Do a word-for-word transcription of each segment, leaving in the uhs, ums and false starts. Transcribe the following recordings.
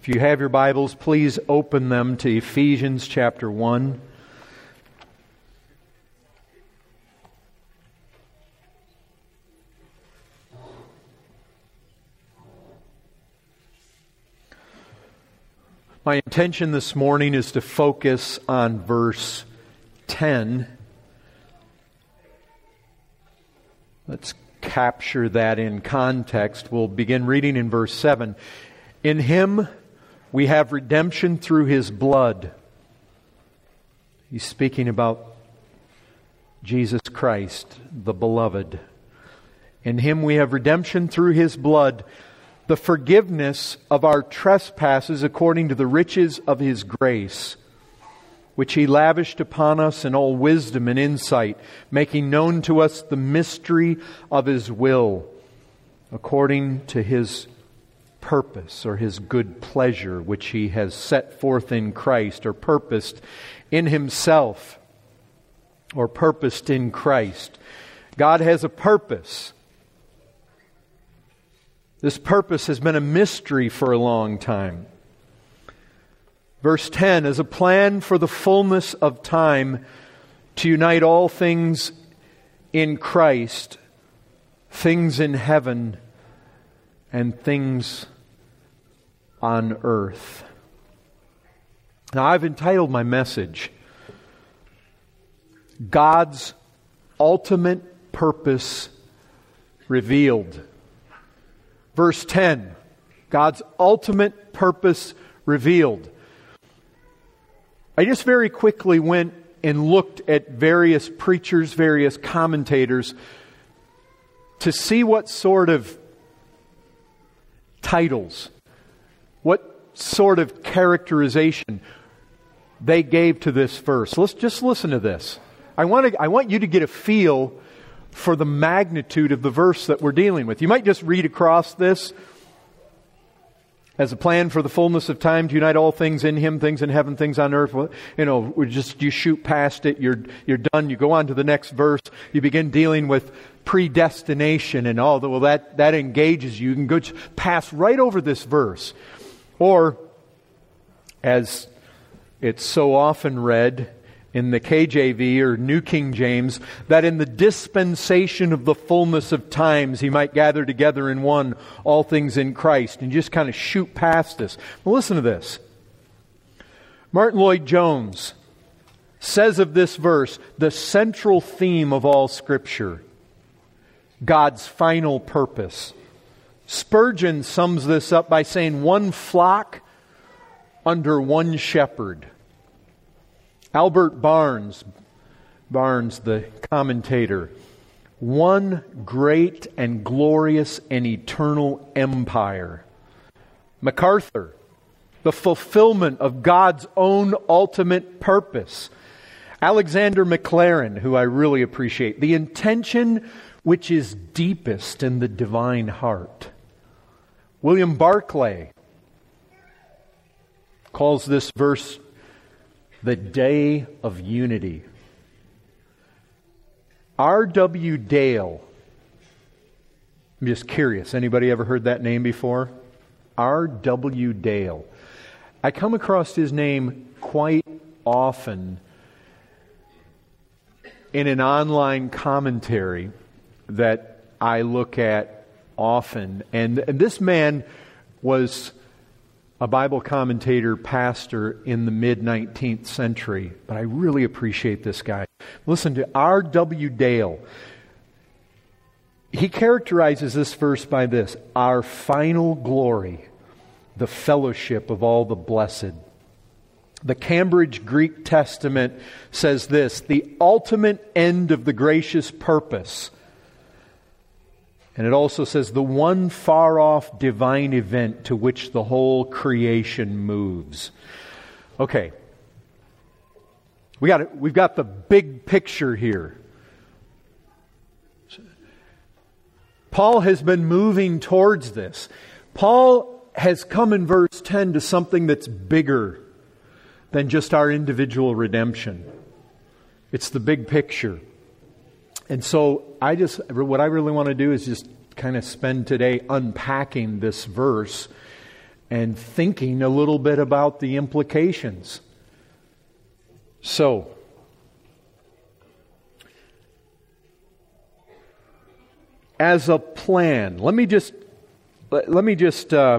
If you have your Bibles, please open them to Ephesians chapter one. My intention this morning is to focus on verse ten. Let's capture that in context. We'll begin reading in verse seven. In Him we have redemption through His blood. He's speaking about Jesus Christ, the Beloved. In Him we have redemption through His blood, the forgiveness of our trespasses according to the riches of His grace, which He lavished upon us in all wisdom and insight, making known to us the mystery of His will, according to His purpose or His good pleasure, which He has set forth in Christ, or purposed in Himself, or purposed in Christ. God has a purpose. This purpose has been a mystery for a long time. Verse ten, as a plan for the fullness of time to unite all things in Christ, things in heaven and things on earth. Now, I've entitled my message, God's Ultimate Purpose Revealed. Verse ten, God's ultimate purpose revealed. I just very quickly went and looked at various preachers, various commentators, to see what sort of titles, what sort of characterization they gave to this verse. Let's just listen to this. I want to, I want you to get a feel for the magnitude of the verse that we're dealing with. You might just read across this. As a plan for the fullness of time to unite all things in Him, things in heaven, things on earth. You know, we just you shoot past it, you're you're done. You go on to the next verse. You begin dealing with predestination and all. Well, that that engages you. You can go pass right over this verse, or as it's so often read in the K J V or New King James, that in the dispensation of the fullness of times He might gather together in one all things in Christ. And just kind of shoot past this. Well, listen to this. Martin Lloyd-Jones says of this verse, the central theme of all Scripture, God's final purpose. Spurgeon sums this up by saying, one flock under one shepherd. Albert Barnes, Barnes, the commentator, one great and glorious and eternal empire. MacArthur, the fulfillment of God's own ultimate purpose. Alexander Maclaren, who I really appreciate, the intention which is deepest in the divine heart. William Barclay calls this verse the day of unity. R W Dale. I'm just curious. Anybody ever heard that name before? R W Dale. I come across his name quite often in an online commentary that I look at often. And, and this man was a Bible commentator, pastor in the mid-nineteenth century. But I really appreciate this guy. Listen to R W Dale. He characterizes this verse by this: our final glory, the fellowship of all the blessed. The Cambridge Greek Testament says this: the ultimate end of the gracious purpose. And it also says the one far-off divine event to which the whole creation moves. Okay. We got it. We've got the big picture here. Paul has been moving towards this. Paul has come in verse ten to something that's bigger than just our individual redemption. It's the big picture. And so I just, what I really want to do is just kind of spend today unpacking this verse and thinking a little bit about the implications. So, as a plan, let me just let, let me just uh,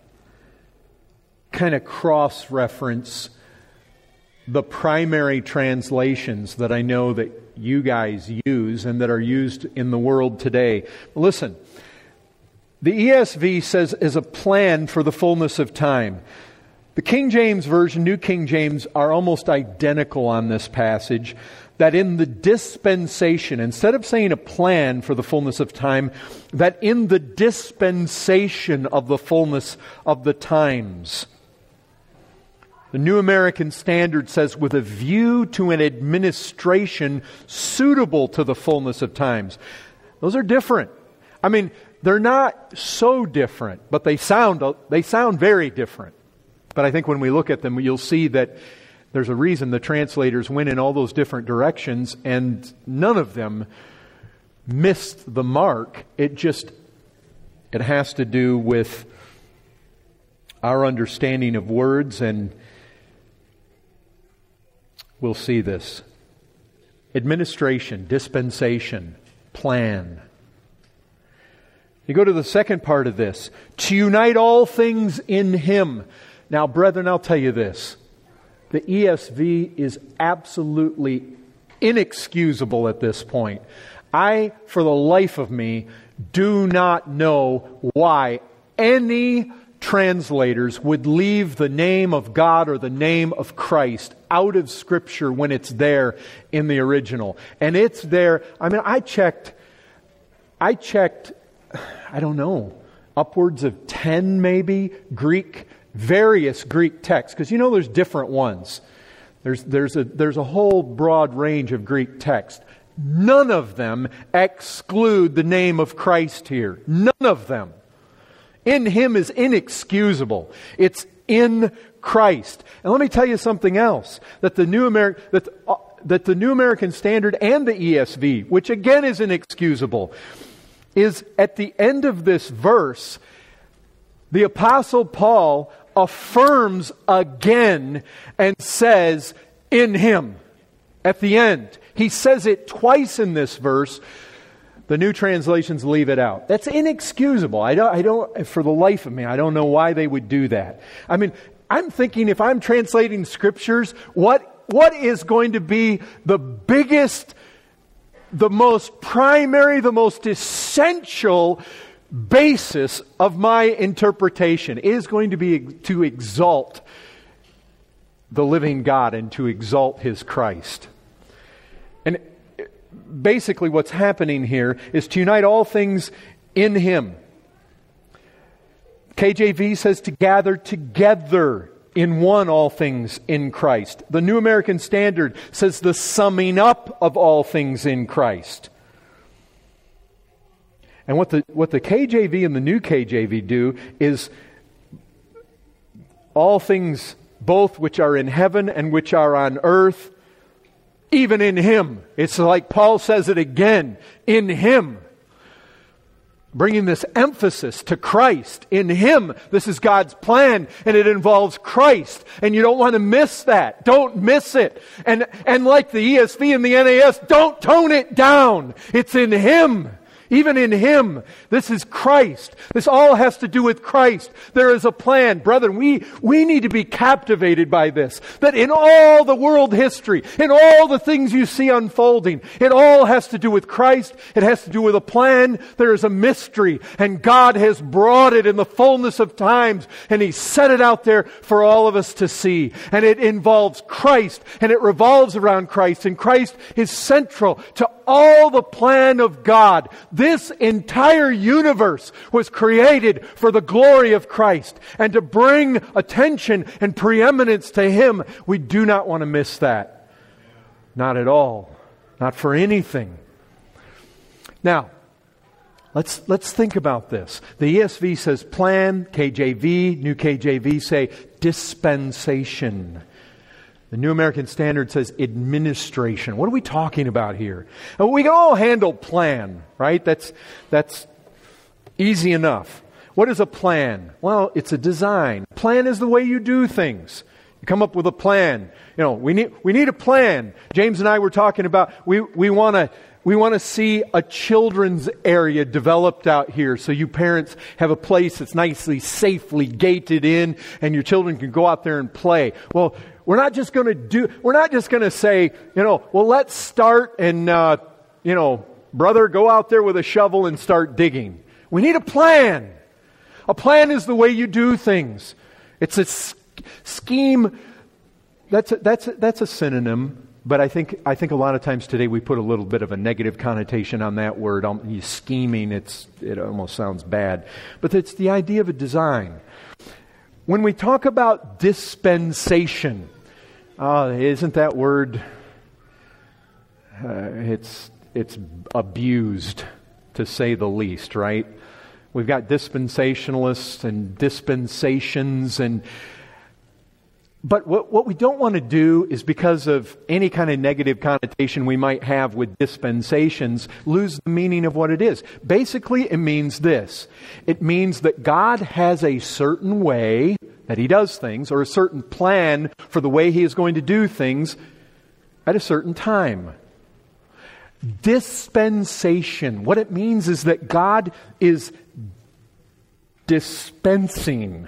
kind of cross-reference the primary translations that I know that you guys use and that are used in the world today. Listen, the E S V says is a plan for the fullness of time. The King James Version, New King James, are almost identical on this passage, that in the dispensation, instead of saying a plan for the fullness of time, that in the dispensation of the fullness of the times. The New American Standard says, with a view to an administration suitable to the fullness of times. Those are different. I mean, they're not so different, but they sound they sound very different. But I think when we look at them, you'll see that there's a reason the translators went in all those different directions, and none of them missed the mark. It just, it has to do with our understanding of words, and we'll see this. Administration, dispensation, plan. You go to the second part of this. To unite all things in Him. Now, brethren, I'll tell you this. The E S V is absolutely inexcusable at this point. I, for the life of me, do not know why any translators would leave the name of God or the name of Christ out of Scripture when it's there in the original. And it's there. I mean, I checked, I checked, I don't know, upwards of ten maybe Greek various Greek texts, because you know there's different ones. There's there's a there's a whole broad range of Greek text. None of them exclude the name of Christ here. None of them. In Him is inexcusable. It's in Christ. And let me tell you something else that the New American that uh, that the New American Standard and the E S V, which again is inexcusable, is at the end of this verse, the Apostle Paul affirms again and says, in Him. At the end. He says it twice in this verse. The new translations leave it out. That's inexcusable. I don't, I don't, for the life of me, I don't know why they would do that. I mean, I'm thinking if I'm translating Scriptures, what, what is going to be the biggest, the most primary, the most essential basis of my interpretation? It is going to be to exalt the living God and to exalt His Christ. And basically what's happening here is to unite all things in Him. K J V says to gather together in one all things in Christ. The New American Standard says the summing up of all things in Christ. And what the what the K J V and the New K J V do is all things both which are in heaven and which are on earth, even in Him. It's like Paul says it again, in Him. Bringing this emphasis to Christ. In Him, this is God's plan, and it involves Christ. And you don't want to miss that. Don't miss it. And, and like the E S V and the N A S, don't tone it down. It's in Him. Even in Him, this is Christ. This all has to do with Christ. There is a plan. Brethren, we, we need to be captivated by this. That in all the world history, in all the things you see unfolding, it all has to do with Christ. It has to do with a plan. There is a mystery. And God has brought it in the fullness of times. And He set it out there for all of us to see. And it involves Christ. And it revolves around Christ. And Christ is central to all the plan of God. This entire universe was created for the glory of Christ and to bring attention and preeminence to Him. We do not want to miss that. Not at all. Not for anything. Now, let's let's think about this. The E S V says plan, K J V, New K J V say dispensation. The New American Standard says administration. What are we talking about here? And we can all handle plan, right? That's that's easy enough. What is a plan? Well, it's a design. Plan is the way you do things. You come up with a plan. You know, we need we need a plan. James and I were talking about we we want to we want to see a children's area developed out here, so you parents have a place that's nicely, safely gated in, and your children can go out there and play. Well, we're not just going to do. We're not just going to say, you know, well, let's start and uh, you know, brother, go out there with a shovel and start digging. We need a plan. A plan is the way you do things. It's a s- scheme. That's a, that's a, that's a synonym, but I think I think a lot of times today we put a little bit of a negative connotation on that word. Um, you scheming. It's it almost sounds bad, but it's the idea of a design. When we talk about dispensation, uh, isn't that word? Uh, it's it's abused, to say the least, right? We've got dispensationalists and dispensations, and but what, what we don't want to do is, because of any kind of negative connotation we might have with dispensations, lose the meaning of what it is. Basically, it means this. It means that God has a certain way that He does things, or a certain plan for the way He is going to do things at a certain time. Dispensation. What it means is that God is dispensing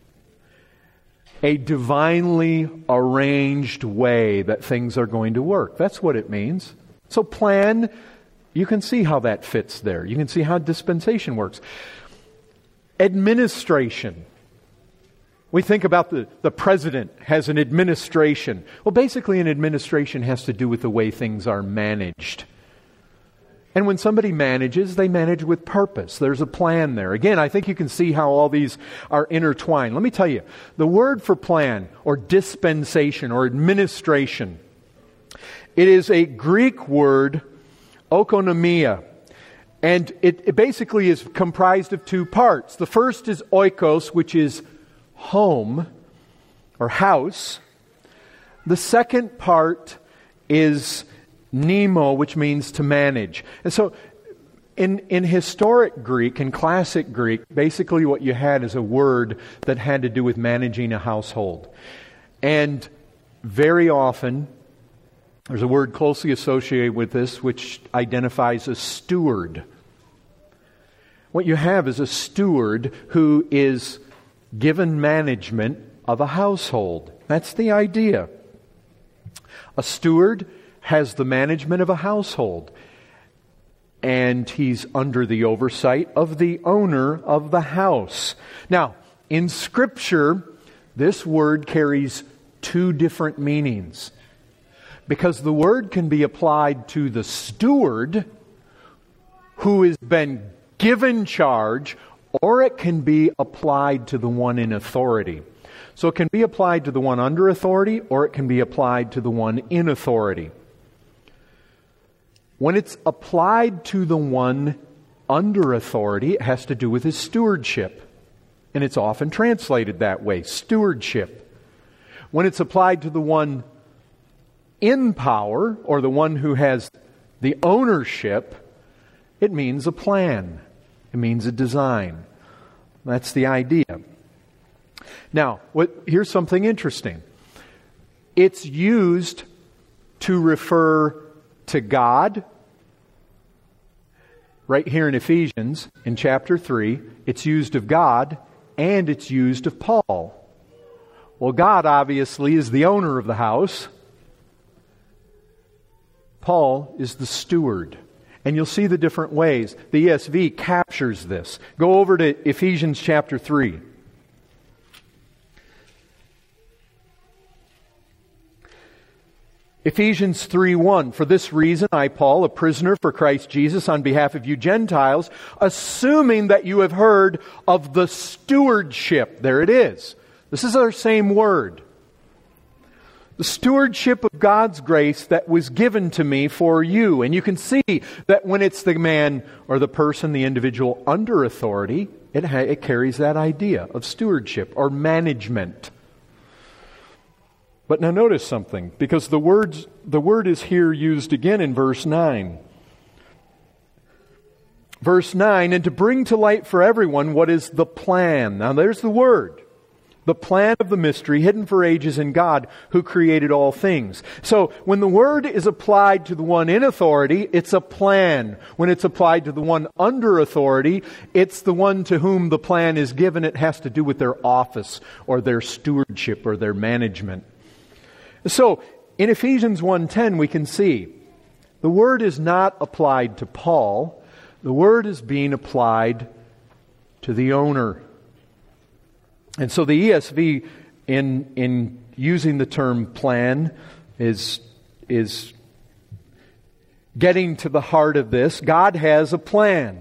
a divinely arranged way that things are going to work. That's what it means. So plan, you can see how that fits there. You can see how dispensation works. Administration. We think about the, the president has an administration. Well, basically an administration has to do with the way things are managed. And when somebody manages, they manage with purpose. There's a plan there. Again, I think you can see how all these are intertwined. Let me tell you, the word for plan, or dispensation, or administration, it is a Greek word, oikonomia. And it, it basically is comprised of two parts. The first is oikos, which is home, or house. The second part is Nemo, which means to manage. And so in, in historic Greek, in classic Greek, basically what you had is a word that had to do with managing a household. And very often, there's a word closely associated with this which identifies a steward. What you have is a steward who is given management of a household. That's the idea. A steward has the management of a household, and he's under the oversight of the owner of the house. Now, in Scripture, this word carries two different meanings, because the word can be applied to the steward who has been given charge, or it can be applied to the one in authority. So it can be applied to the one under authority, or it can be applied to the one in authority. When it's applied to the one under authority, it has to do with his stewardship. And it's often translated that way, stewardship. When it's applied to the one in power, or the one who has the ownership, it means a plan. It means a design. That's the idea. Now, what, here's something interesting. It's used to refer to God. Right here in Ephesians, in chapter three, it's used of God, and it's used of Paul. Well, God obviously is the owner of the house. Paul is the steward. And you'll see the different ways. The E S V captures this. Go over to Ephesians chapter three. Ephesians three one, for this reason I, Paul, a prisoner for Christ Jesus, on behalf of you Gentiles, assuming that you have heard of the stewardship. There it is. This is our same word. The stewardship of God's grace that was given to me for you. And you can see that when it's the man or the person, the individual under authority, it, ha- it carries that idea of stewardship or management. But now notice something, because the words the word is here used again in verse nine. Verse nine, and to bring to light for everyone what is the plan. Now there's the word. The plan of the mystery hidden for ages in God who created all things. So when the word is applied to the one in authority, it's a plan. When it's applied to the one under authority, it's the one to whom the plan is given. It has to do with their office or their stewardship or their management. So in Ephesians one ten we can see the word is not applied to Paul. The word is being applied to the owner. And so the E S V, in in using the term plan, is is getting to the heart of this. God has a plan.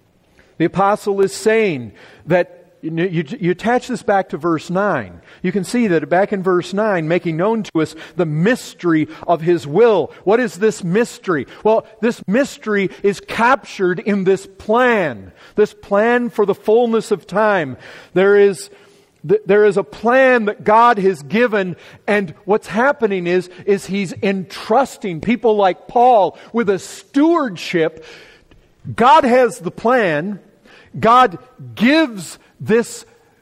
The apostle is saying that, you, you, you attach this back to verse nine. You can see that back in verse nine, making known to us the mystery of His will. What is this mystery? Well, this mystery is captured in this plan. This plan for the fullness of time. There is... There is a plan that God has given, and what's happening is, is He's entrusting people like Paul with a stewardship. God has the plan. God gives this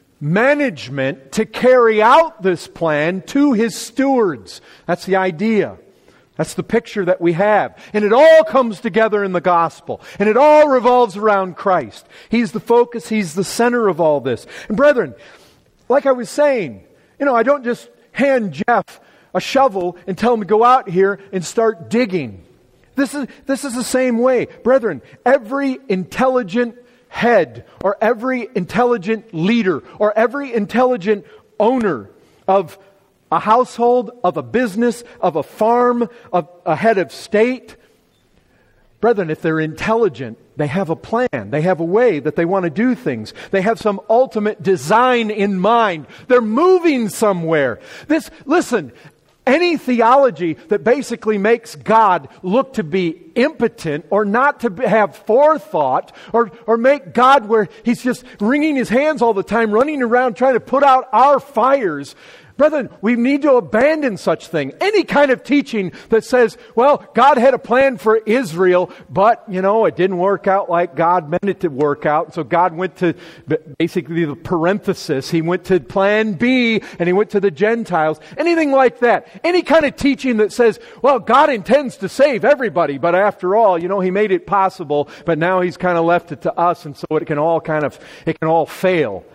management to carry out this plan to His stewards. That's the idea. That's the picture that we have. And it all comes together in the gospel. And it all revolves around Christ. He's the focus. He's the center of all this. And brethren, like I was saying, you know, I don't just hand Jeff a shovel and tell him to go out here and start digging. This is, this is the same way. Brethren, every intelligent head or every intelligent leader or every intelligent owner of a household, of a business, of a farm, of a head of state, brethren, if they're intelligent, they have a plan. They have a way that they want to do things. They have some ultimate design in mind. They're moving somewhere. This, listen, any theology that basically makes God look to be impotent or not to have forethought or, or make God where He's just wringing His hands all the time, running around trying to put out our fires, brethren, we need to abandon such thing. Any kind of teaching that says, well, God had a plan for Israel, but, you know, it didn't work out like God meant it to work out. So God went to basically the parenthesis. He went to plan B and He went to the Gentiles. Anything like that. Any kind of teaching that says, well, God intends to save everybody, but after all, you know, He made it possible, but now He's kind of left it to us, and so it can all kind of, it can all fail.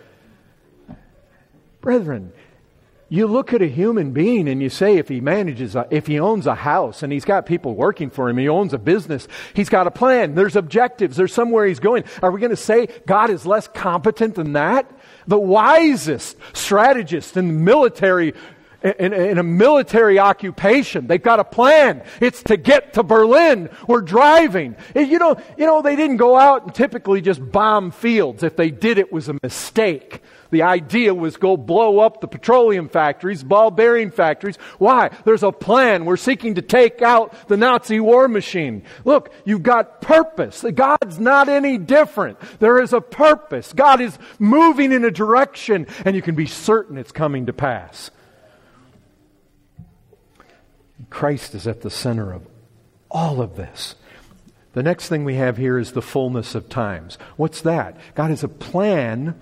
Brethren, you look at a human being and you say, if he manages, a, if he owns a house and he's got people working for him, he owns a business, he's got a plan, there's objectives, there's somewhere he's going. Are we going to say God is less competent than that? The wisest strategist in the military, in, in a military occupation, they've got a plan. It's to get to Berlin. We're driving. You know, you know, they didn't go out and typically just bomb fields. If they did, it was a mistake. The idea was go blow up the petroleum factories, ball bearing factories. Why? There's a plan. We're seeking to take out the Nazi war machine. Look, you've got purpose. God's not any different. There is a purpose. God is moving in a direction, and you can be certain it's coming to pass. Christ is at the center of all of this. The next thing we have here is the fullness of times. What's that? God has a plan.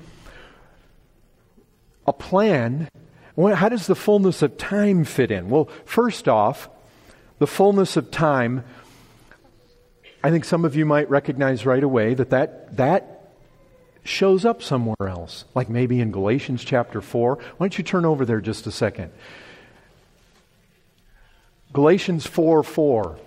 A plan. How does the fullness of time fit in? Well, first off, the fullness of time, I think some of you might recognize right away that that, that shows up somewhere else. Like maybe in Galatians chapter four. Why don't you turn over there just a second? Galatians four four.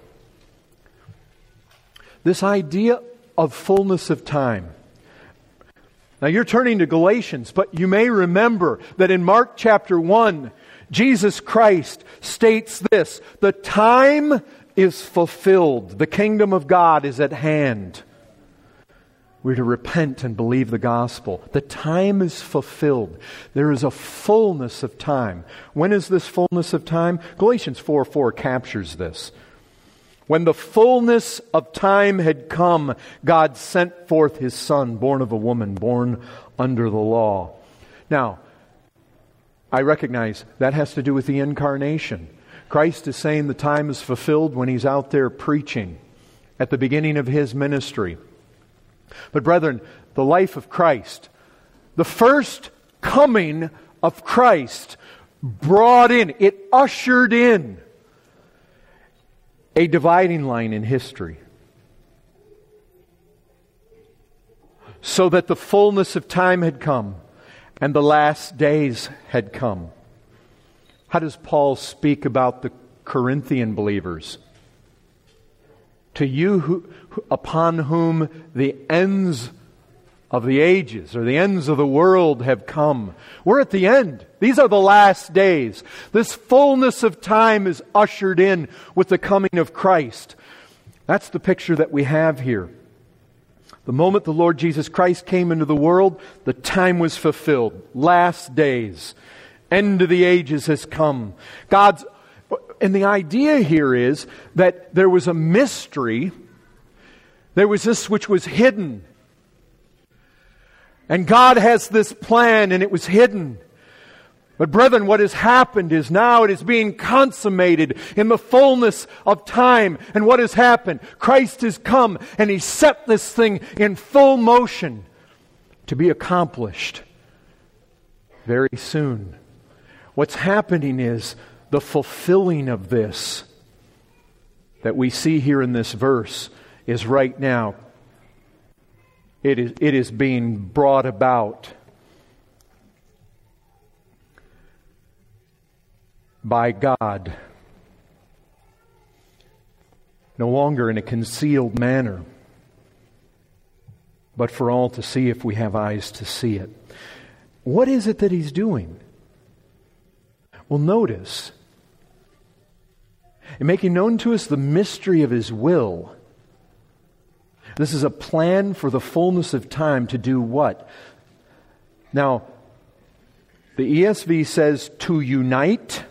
This idea of fullness of time. Now you're turning to Galatians, but you may remember that in Mark chapter one, Jesus Christ states this: the time is fulfilled. The kingdom of God is at hand. We're to repent and believe the gospel. The time is fulfilled. There is a fullness of time. When is this fullness of time? Galatians four four captures this. When the fullness of time had come, God sent forth His Son, born of a woman, born under the law. Now, I recognize that has to do with the incarnation. Christ is saying the time is fulfilled when He's out there preaching at the beginning of His ministry. But brethren, the life of Christ, the first coming of Christ brought in, it ushered in a dividing line in history, so that the fullness of time had come and the last days had come. How does Paul speak about the Corinthian believers? To you who, upon whom the ends of the ages or the ends of the world have come. We're at the end. These are the last days. This fullness of time is ushered in with the coming of Christ. That's the picture that we have here. The moment the Lord Jesus Christ came into the world, the time was fulfilled. Last days. End of the ages has come. God's, and the idea here is that there was a mystery. There was this which was hidden. And God has this plan, and it was hidden. But brethren, what has happened is now it is being consummated in the fullness of time. And what has happened? Christ has come, and He set this thing in full motion to be accomplished very soon. What's happening is the fulfilling of this that we see here in this verse is right now. It is, it is being brought about by God. No longer in a concealed manner, but for all to see if we have eyes to see it. What is it that He's doing? Well, notice, in making known to us the mystery of His will, this is a plan for the fullness of time to do what? Now, the E S V says to unite.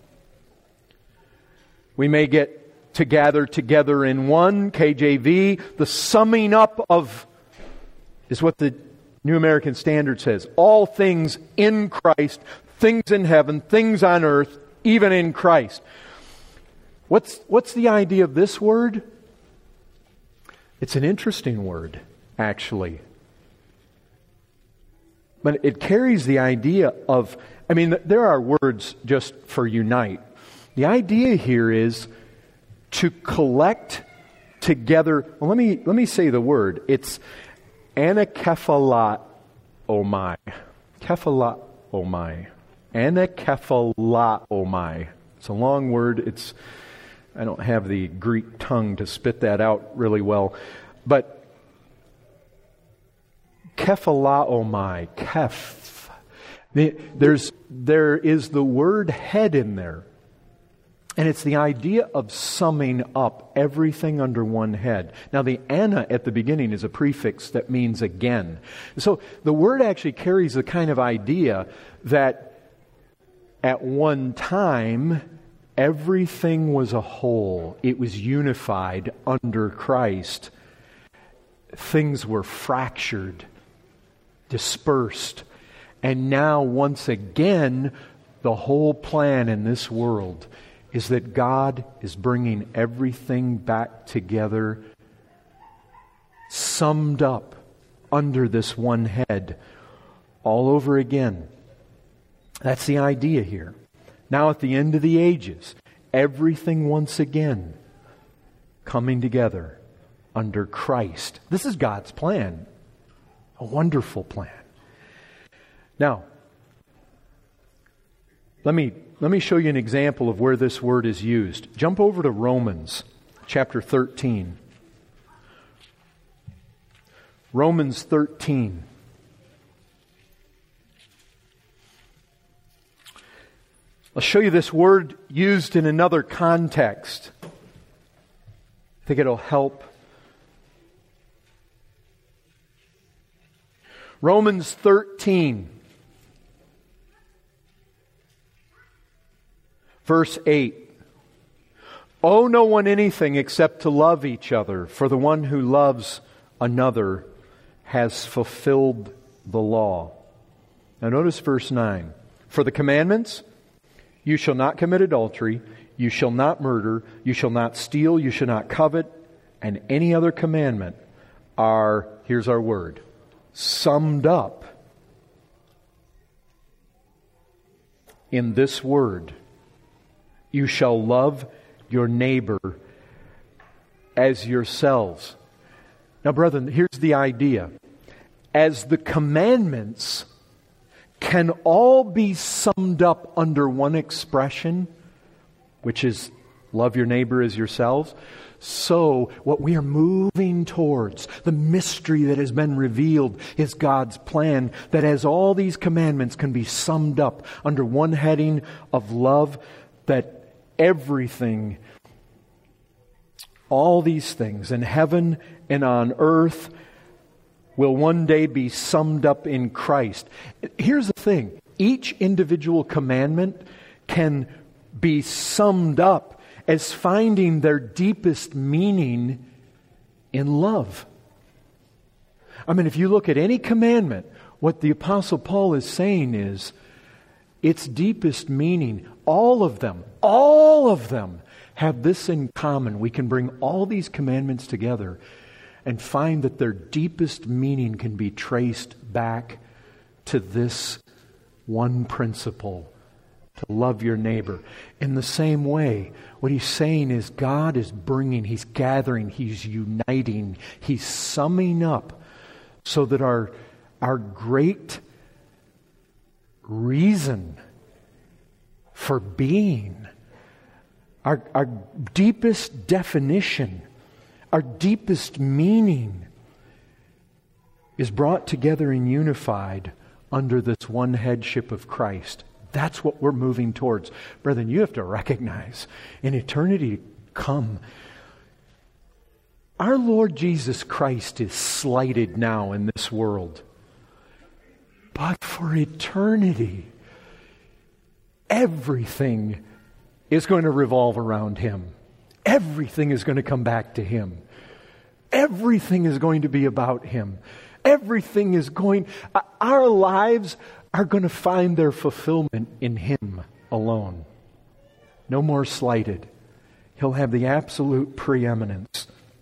We may get to gather together in one. K J V, the summing up of, is what the New American Standard says. All things in Christ, things in heaven, things on earth, even in Christ. What's, what's the idea of this word? It's an interesting word, actually. But it carries the idea of, I mean, there are words just for unite. The idea here is to collect together. Well, let me let me say the word. It's anakephalomai. Kephalomai. Anakephalomai. It's a long word. It's I don't have the Greek tongue to spit that out really well. But kephalaomai, keph. There's, there is the word head in there. And it's the idea of summing up everything under one head. Now the ana at the beginning is a prefix that means again. So the word actually carries the kind of idea that at one time everything was a whole. It was unified under Christ. Things were fractured, dispersed. And now, once again, the whole plan in this world is that God is bringing everything back together, summed up under this one head, all over again. That's the idea here. Now at the end of the ages, everything once again coming together under Christ. This is God's plan. A wonderful plan. Now, let me let me show you an example of where this word is used. Jump over to Romans chapter thirteen. Romans thirteen. I'll show you this word used in another context. I think it'll help. Romans thirteen, verse eight. Owe no one anything except to love each other, for the one who loves another has fulfilled the law. Now notice verse nine. For the commandments, you shall not commit adultery, you shall not murder, you shall not steal, you shall not covet, and any other commandment are here's our word, summed up in this word: you shall love your neighbor as yourselves. Now, brethren, here's the idea. As the commandments can all be summed up under one expression, which is love your neighbor as yourselves, so what we are moving towards, the mystery that has been revealed, is God's plan that as all these commandments can be summed up under one heading of love, that everything, all these things in heaven and on earth will one day be summed up in Christ. Here's the thing. Each individual commandment can be summed up as finding their deepest meaning in love. I mean, if you look at any commandment, what the Apostle Paul is saying is, its deepest meaning, all of them, all of them have this in common. We can bring all these commandments together and find that their deepest meaning can be traced back to this one principle: to love your neighbor. In the same way, what he's saying is God is bringing, He's gathering, He's uniting, He's summing up so that our, our great reason for being, our, our deepest definition, our deepest meaning is brought together and unified under this one headship of Christ. That's what we're moving towards. Brethren, you have to recognize, in eternity to come, our Lord Jesus Christ is slighted now in this world. But for eternity, everything is going to revolve around Him. Everything is going to come back to Him. Everything is going to be about Him. Everything is going... Our lives are going to find their fulfillment in Him alone. No more slighted. He'll have the absolute preeminence.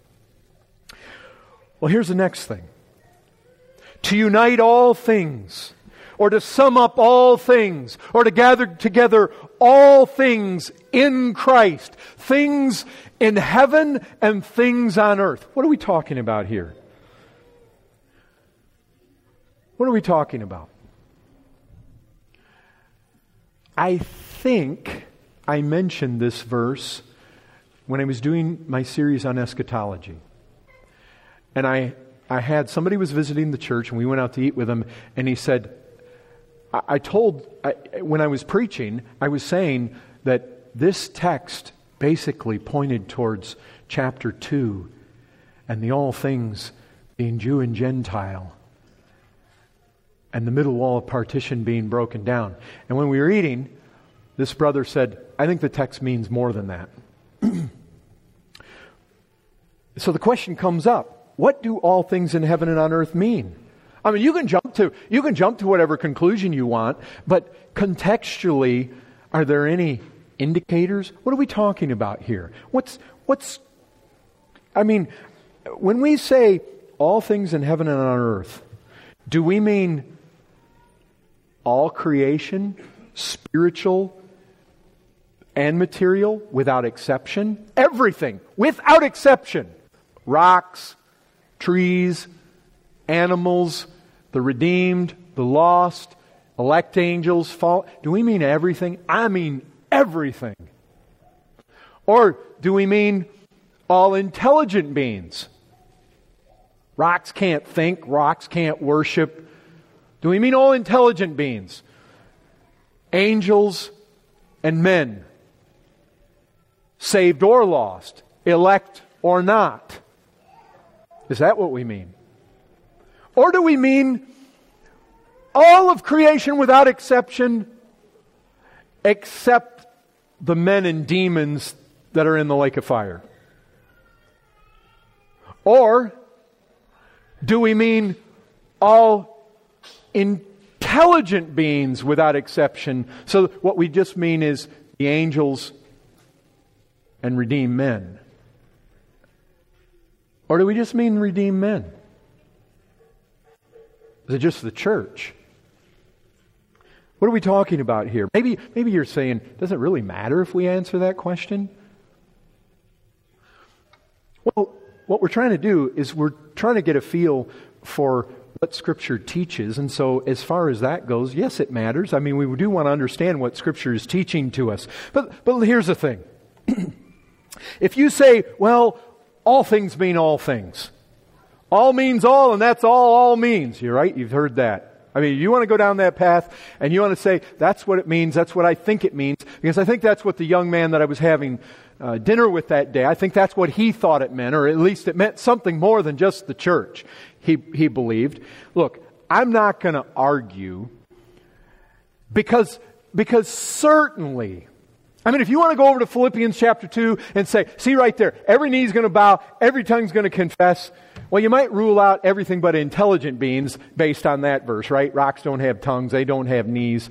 Well, here's the next thing. To unite all things, or to sum up all things, or to gather together all things in Christ. Things in heaven and things on earth. What are we talking about here? What are we talking about? I think I mentioned this verse when I was doing my series on eschatology. And I, I had, somebody was visiting the church and we went out to eat with him, and he said, I, I told, I, when I was preaching, I was saying that this text basically pointed towards chapter two and the all things being Jew and Gentile, and the middle wall of partition being broken down. And when we were eating, this brother said, I think the text means more than that. So the question comes up, what do all things in heaven and on earth mean? I mean, you can jump to you can jump to whatever conclusion you want, but contextually, are there any indicators? What are we talking about here? What's what's I mean, when we say all things in heaven and on earth, do we mean all creation, spiritual and material, without exception? Everything, without exception. Rocks, trees, animals, the redeemed, the lost, elect angels, fall. Do we mean everything? I mean everything. Or do we mean all intelligent beings? Rocks can't think, rocks can't worship. Do we mean all intelligent beings? Angels and men, saved or lost, elect or not. Is that what we mean? Or do we mean all of creation without exception, except the men and demons that are in the lake of fire? Or do we mean all intelligent beings without exception? So what we just mean is the angels and redeemed men. Or do we just mean redeemed men? Is it just the church? What are we talking about here? Maybe, maybe you're saying, does it really matter if we answer that question? Well, what we're trying to do is we're trying to get a feel for what Scripture teaches. And so as far as that goes, yes, it matters. I mean, we do want to understand what Scripture is teaching to us. But, but here's the thing. If you say, well, all things mean all things. All means all, and that's all all means. You're right, you've heard that. I mean, you want to go down that path, and you want to say, that's what it means, that's what I think it means, because I think that's what the young man that I was having uh, dinner with that day, I think that's what he thought it meant, or at least it meant something more than just the church, he, he believed. Look, I'm not going to argue, because, because certainly, I mean, if you want to go over to Philippians chapter two and say, see right there, every knee's going to bow, every tongue's going to confess. Well, you might rule out everything but intelligent beings based on that verse, right? Rocks don't have tongues, they don't have knees.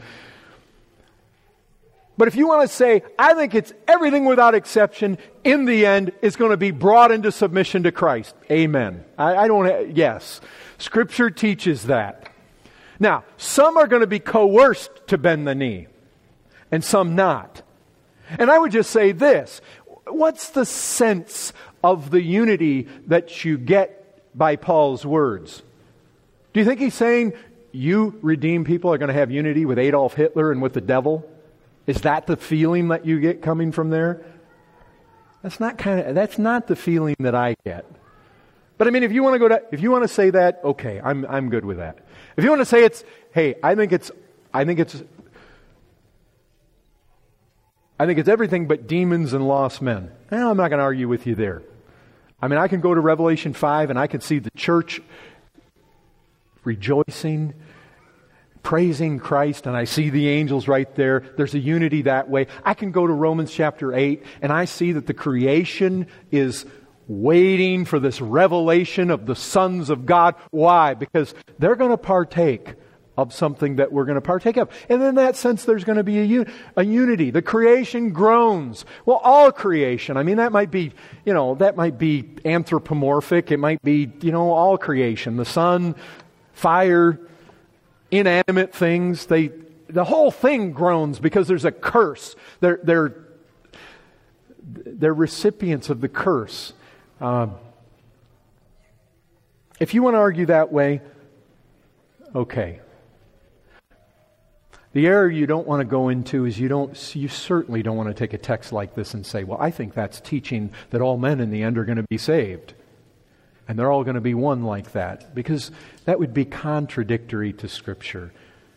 But if you want to say, I think it's everything without exception, in the end, is going to be brought into submission to Christ. Amen. I, I don't have, yes. Scripture teaches that. Now, some are going to be coerced to bend the knee, and some not. And I would just say this, what's the sense of the unity that you get by Paul's words? Do you think he's saying you redeemed people are going to have unity with Adolf Hitler and with the devil? Is that the feeling that you get coming from there? That's not kind of that's not the feeling that I get. But I mean, if you want to go to if you want to say that, okay, I'm I'm good with that. If you want to say it's, hey, I think it's I think it's I think it's everything but demons and lost men. Well, I'm not going to argue with you there. I mean, I can go to Revelation five and I can see the church rejoicing, praising Christ, and I see the angels right there. There's a unity that way. I can go to Romans chapter eight and I see that the creation is waiting for this revelation of the sons of God. Why? Because they're going to partake of something that we're going to partake of. And in that sense, there's going to be a, un- a unity. The creation groans. Well, all creation. I mean, that might be, you know, that might be anthropomorphic. It might be, you know, all creation. The sun, fire, inanimate things. They, the whole thing groans because there's a curse. They're, they're, they're recipients of the curse. Uh, if you want to argue that way, okay. The error you don't want to go into is you don't, you certainly don't want to take a text like this and say, well, I think that's teaching that all men in the end are going to be saved. And they're all going to be one like that. Because that would be contradictory to Scripture.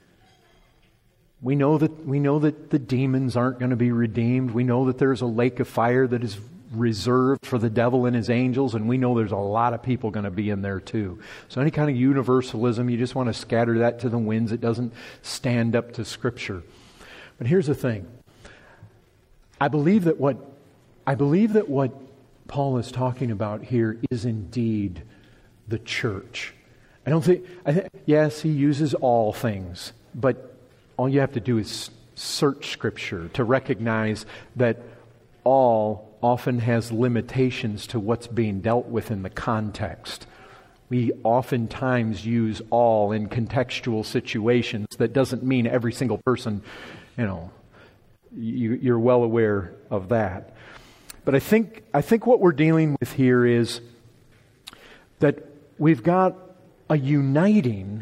We know that, we know that the demons aren't going to be redeemed. We know that there's a lake of fire that is reserved for the devil and his angels, and we know there's a lot of people going to be in there too. So any kind of universalism, you just want to scatter that to the winds. It doesn't stand up to Scripture. But here's the thing. I believe that what I believe that what Paul is talking about here is indeed the church. I don't think, I th- yes, he uses all things, but all you have to do is search Scripture to recognize that all often has limitations to what's being dealt with in the context. We oftentimes use all in contextual situations. That doesn't mean every single person, you know, you, you're well aware of that. But I think I think what we're dealing with here is that we've got a uniting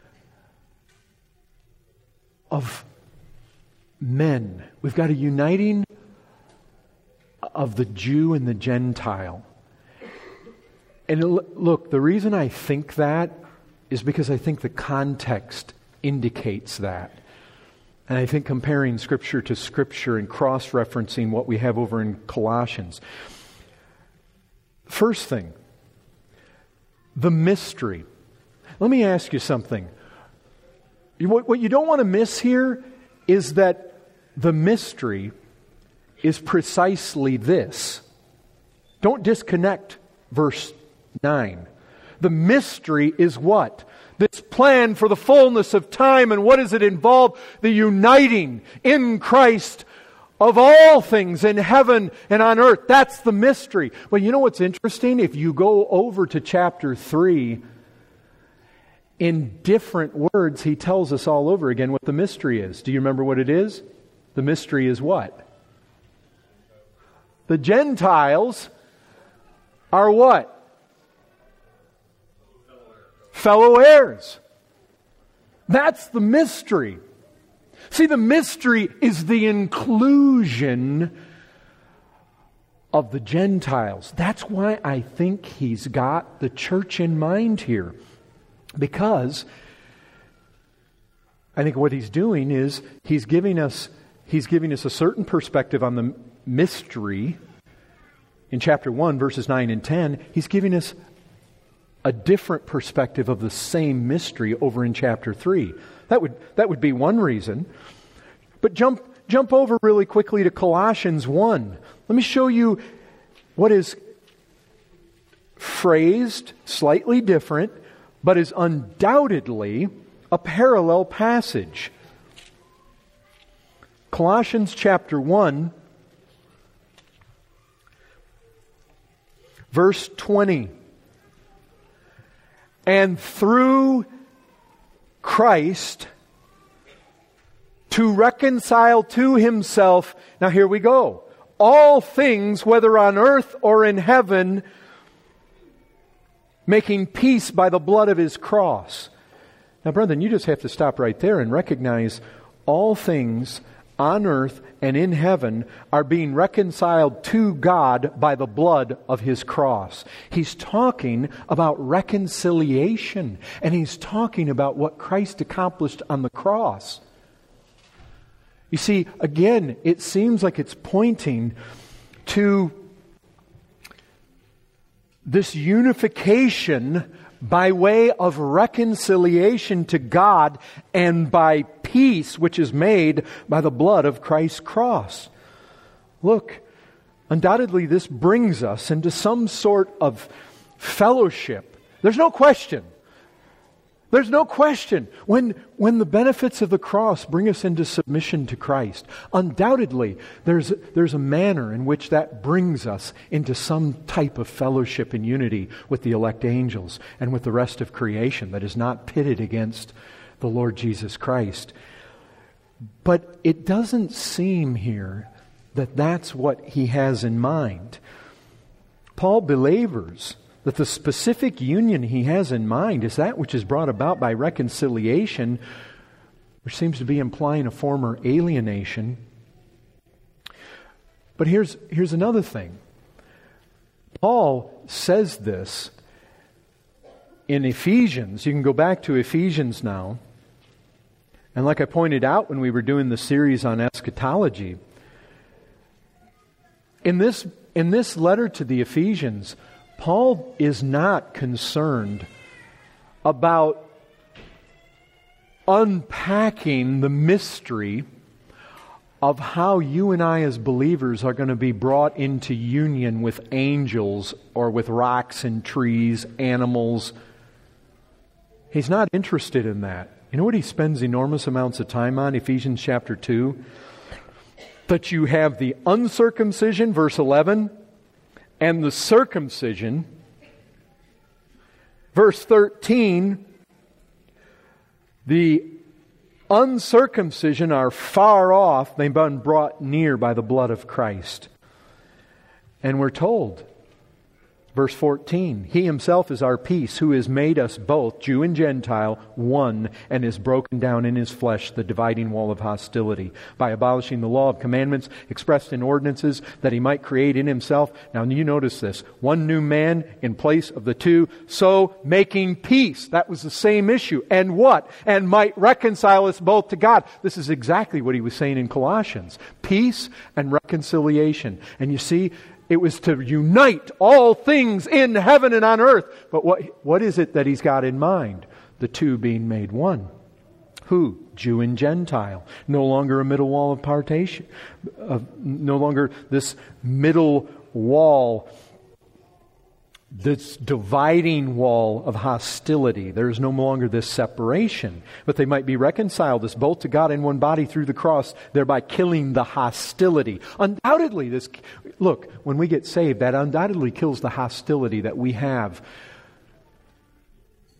of men. We've got a uniting of the Jew and the Gentile. And look, the reason I think that is because I think the context indicates that. And I think comparing Scripture to Scripture and cross-referencing what we have over in Colossians. First thing, the mystery. Let me ask you something. What you don't want to miss here is that the mystery is precisely this. Don't disconnect verse nine. The mystery is what? This plan for the fullness of time. And what does it involve? The uniting in Christ of all things in heaven and on earth. That's the mystery. Well, you know what's interesting? If you go over to chapter three, in different words, he tells us all over again what the mystery is. Do you remember what it is? The mystery is what? The Gentiles are what? Fellow heirs. That's the mystery. See, the mystery is the inclusion of the Gentiles. That's why I think he's got the church in mind here. Because I think what he's doing is he's giving us he's giving us a certain perspective on the mystery in chapter one, verses nine and ten. He's giving us a different perspective of the same mystery over in chapter three. That would that would be one reason. But jump jump over really quickly to Colossians one. Let me show you what is phrased slightly different, but is undoubtedly a parallel passage. Colossians chapter one, verse twenty. And through Christ to reconcile to himself, now here we go, all things, whether on earth or in heaven, making peace by the blood of his cross. Now, brethren, you just have to stop right there and recognize all things on earth and in heaven are being reconciled to God by the blood of his cross. He's talking about reconciliation, and he's talking about what Christ accomplished on the cross. You see, again, it seems like it's pointing to this unification by way of reconciliation to God and by peace which is made by the blood of Christ's cross. Look, undoubtedly this brings us into some sort of fellowship. There's no question. There's no question. When, when the benefits of the cross bring us into submission to Christ, undoubtedly there's, there's a manner in which that brings us into some type of fellowship and unity with the elect angels and with the rest of creation that is not pitted against the Lord Jesus Christ. But it doesn't seem here that that's what he has in mind. Paul belabors that the specific union he has in mind is that which is brought about by reconciliation, which seems to be implying a former alienation. But here's, here's another thing. Paul says this in Ephesians. You can go back to Ephesians now. And like I pointed out when we were doing the series on eschatology, in this, in this letter to the Ephesians, Paul is not concerned about unpacking the mystery of how you and I as believers are going to be brought into union with angels or with rocks and trees, animals. He's not interested in that. You know what he spends enormous amounts of time on? Ephesians chapter two. That you have the uncircumcision, verse eleven, and the circumcision, verse thirteen, the uncircumcision are far off, they've been brought near by the blood of Christ. And we're told, verse fourteen, He Himself is our peace, who has made us both, Jew and Gentile, one, and has broken down in His flesh the dividing wall of hostility, by abolishing the law of commandments expressed in ordinances, that He might create in Himself, now you notice this, one new man in place of the two, so making peace. That was the same issue. And what? And might reconcile us both to God. This is exactly what he was saying in Colossians. Peace and reconciliation. And you see, it was to unite all things in heaven and on earth. But what what is it that he's got in mind? The two being made one. Who? Jew and Gentile. No longer a middle wall of partition. Uh, no longer this middle wall, this dividing wall of hostility. There is no longer this separation. But they might be reconciled as both to God in one body through the cross, thereby killing the hostility. Undoubtedly, this look, when we get saved, that undoubtedly kills the hostility that we have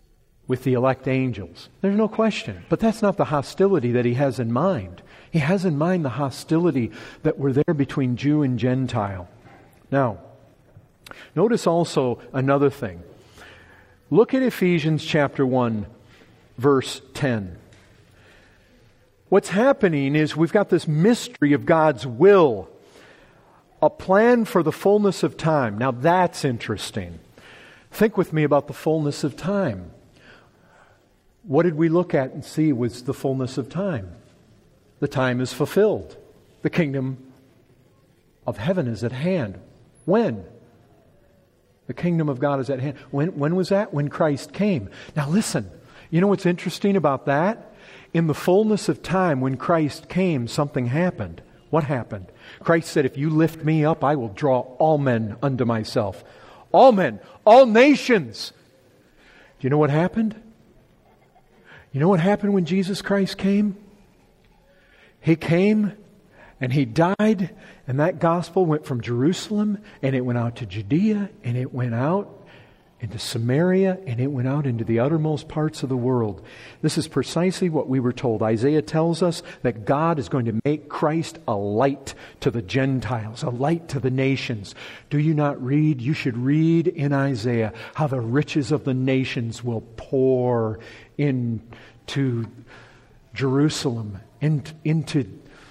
with the elect angels. There's no question. But that's not the hostility that he has in mind. He has in mind the hostility that were there between Jew and Gentile. Now, notice also another thing. Look at Ephesians chapter one, verse ten. What's happening is we've got this mystery of God's will, a plan for the fullness of time. Now that's interesting. Think with me about the fullness of time. What did we look at and see was the fullness of time? The time is fulfilled. The kingdom of heaven is at hand. When? The kingdom of God is at hand. When, when was that? When Christ came. Now listen, you know what's interesting about that? In the fullness of time, when Christ came, something happened. What happened? Christ said, if you lift me up, I will draw all men unto myself. All men, all nations. Do you know what happened? You know what happened when Jesus Christ came? He came and He died, and that gospel went from Jerusalem, and it went out to Judea, and it went out into Samaria, and it went out into the uttermost parts of the world. This is precisely what we were told. Isaiah tells us that God is going to make Christ a light to the Gentiles, a light to the nations. Do you not read? You should read in Isaiah how the riches of the nations will pour into Jerusalem, in, into,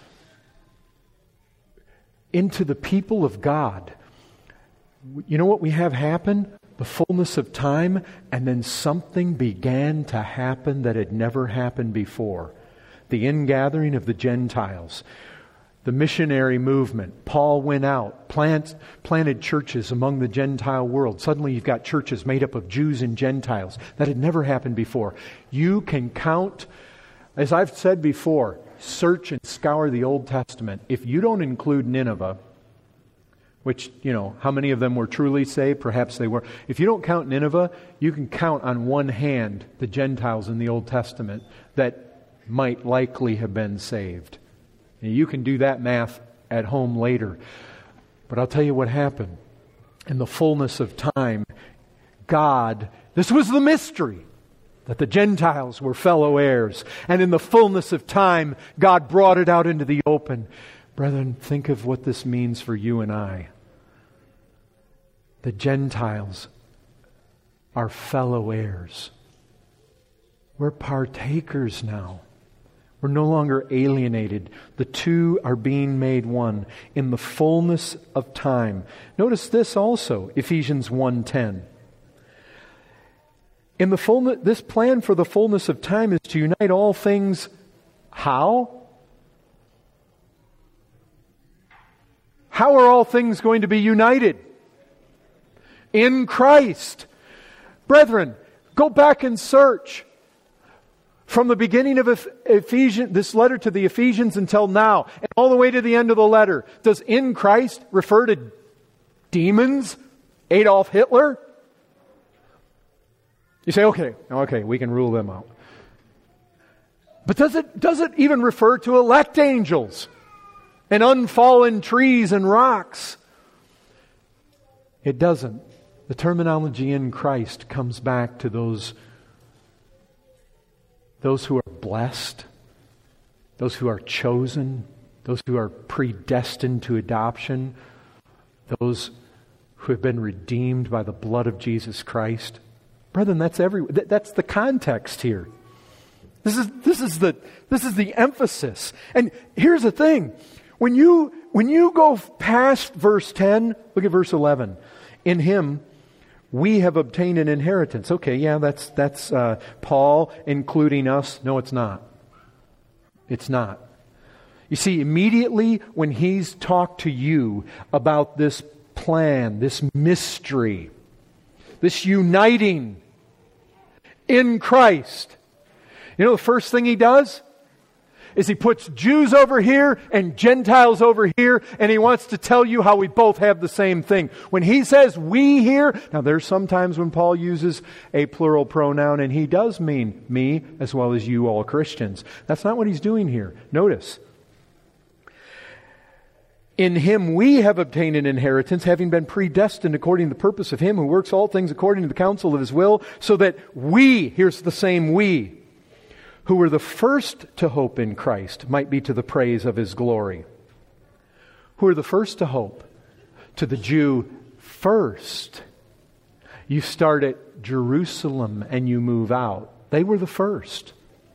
into the people of God. You know what we have happen? The fullness of time, and then something began to happen that had never happened before. The ingathering of the Gentiles, the missionary movement. Paul went out, plant, planted churches among the Gentile world. Suddenly you've got churches made up of Jews and Gentiles. That had never happened before. You can count, as I've said before, search and scour the Old Testament. If you don't include Nineveh, which, you know, how many of them were truly saved? Perhaps they were. If you don't count Nineveh, you can count on one hand the Gentiles in the Old Testament that might likely have been saved. And you can do that math at home later. But I'll tell you what happened. In the fullness of time, God, this was the mystery, that the Gentiles were fellow heirs. And in the fullness of time, God brought it out into the open. Brethren, think of what this means for you and I. The Gentiles are fellow heirs. We're partakers now. We're no longer alienated. The two are being made one in the fullness of time. Notice this also, Ephesians one ten. In the fullness, this plan for the fullness of time is to unite all things. How? How are all things going to be united? In Christ. Brethren, go back and search. From the beginning of Ephesians, this letter to the Ephesians until now, and all the way to the end of the letter, does in Christ refer to demons? Adolf Hitler? You say, okay, okay, we can rule them out. But does it, does it even refer to elect angels and unfallen trees and rocks? It doesn't. The terminology in Christ comes back to those, those who are blessed, those who are chosen, those who are predestined to adoption, those who have been redeemed by the blood of Jesus Christ. Brethren, that's every that's the context here. This is this is the this is the emphasis. And here's the thing. When you when you go past verse ten, look at verse eleven. In Him we have obtained an inheritance. Okay, yeah, that's that's uh, Paul including us. No, it's not. It's not. You see, immediately when he's talked to you about this plan, this mystery, this uniting in Christ, you know the first thing he does is he puts Jews over here and Gentiles over here, and he wants to tell you how we both have the same thing. When he says we here, now there's sometimes when Paul uses a plural pronoun, and he does mean me as well as you all Christians. That's not what he's doing here. Notice. In Him we have obtained an inheritance, having been predestined according to the purpose of Him who works all things according to the counsel of His will, so that we, here's the same we, who were the first to hope in Christ, might be to the praise of His glory. Who are the first to hope? To the Jew first. You start at Jerusalem and you move out. They were the first.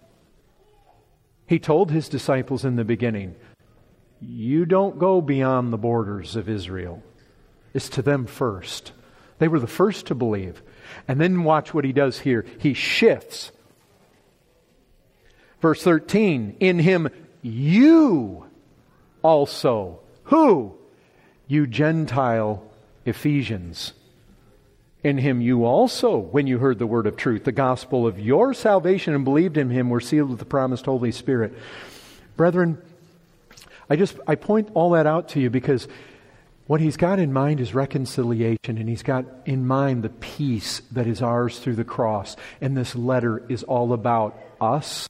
He told His disciples in the beginning, you don't go beyond the borders of Israel. It's to them first. They were the first to believe. And then watch what He does here. He shifts. Verse thirteen, in Him you also. Who? You Gentile Ephesians. In Him you also, when you heard the word of truth, the gospel of your salvation, and believed in Him, were sealed with the promised Holy Spirit. Brethren, I just, I point all that out to you because what He's got in mind is reconciliation, and He's got in mind the peace that is ours through the cross. And this letter is all about us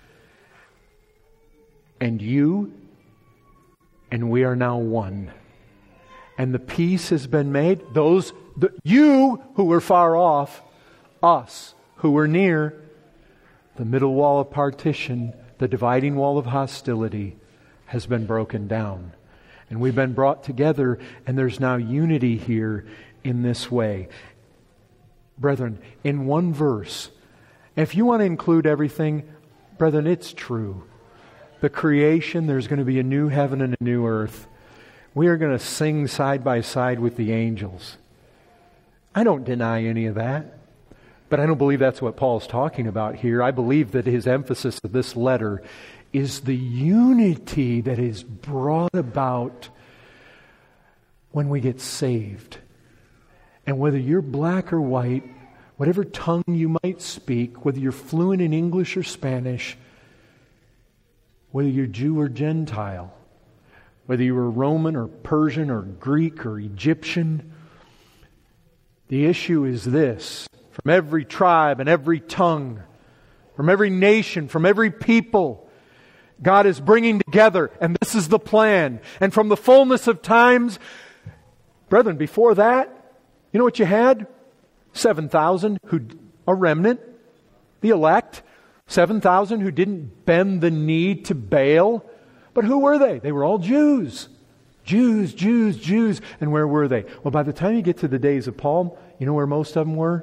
and you, and we are now one. And the peace has been made. Those, the, you who were far off, us who were near, the middle wall of partition, the dividing wall of hostility has been broken down. And we've been brought together, and there's now unity here in this way. Brethren, in one verse, if you want to include everything, brethren, it's true. The creation, there's going to be a new heaven and a new earth. We are going to sing side by side with the angels. I don't deny any of that. But I don't believe that's what Paul's talking about here. I believe that his emphasis of this letter is the unity that is brought about when we get saved. And whether you're black or white, whatever tongue you might speak, whether you're fluent in English or Spanish, whether you're Jew or Gentile, whether you were Roman or Persian or Greek or Egyptian, the issue is this: from every tribe and every tongue, from every nation, from every people, God is bringing together, and this is the plan. And from the fullness of times, brethren, before that, you know what you had? seven thousand who, a remnant, the elect, seven thousand who didn't bend the knee to Baal. But who were they? They were all Jews. Jews, Jews, Jews. And where were they? Well, by the time you get to the days of Paul, you know where most of them were?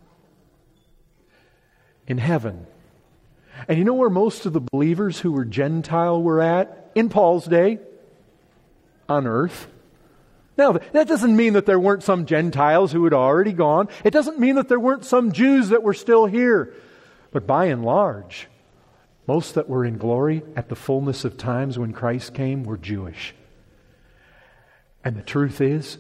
In heaven. And you know where most of the believers who were Gentile were at? In Paul's day? On earth. Now, that doesn't mean that there weren't some Gentiles who had already gone. It doesn't mean that there weren't some Jews that were still here. But by and large, most that were in glory at the fullness of times when Christ came were Jewish. And the truth is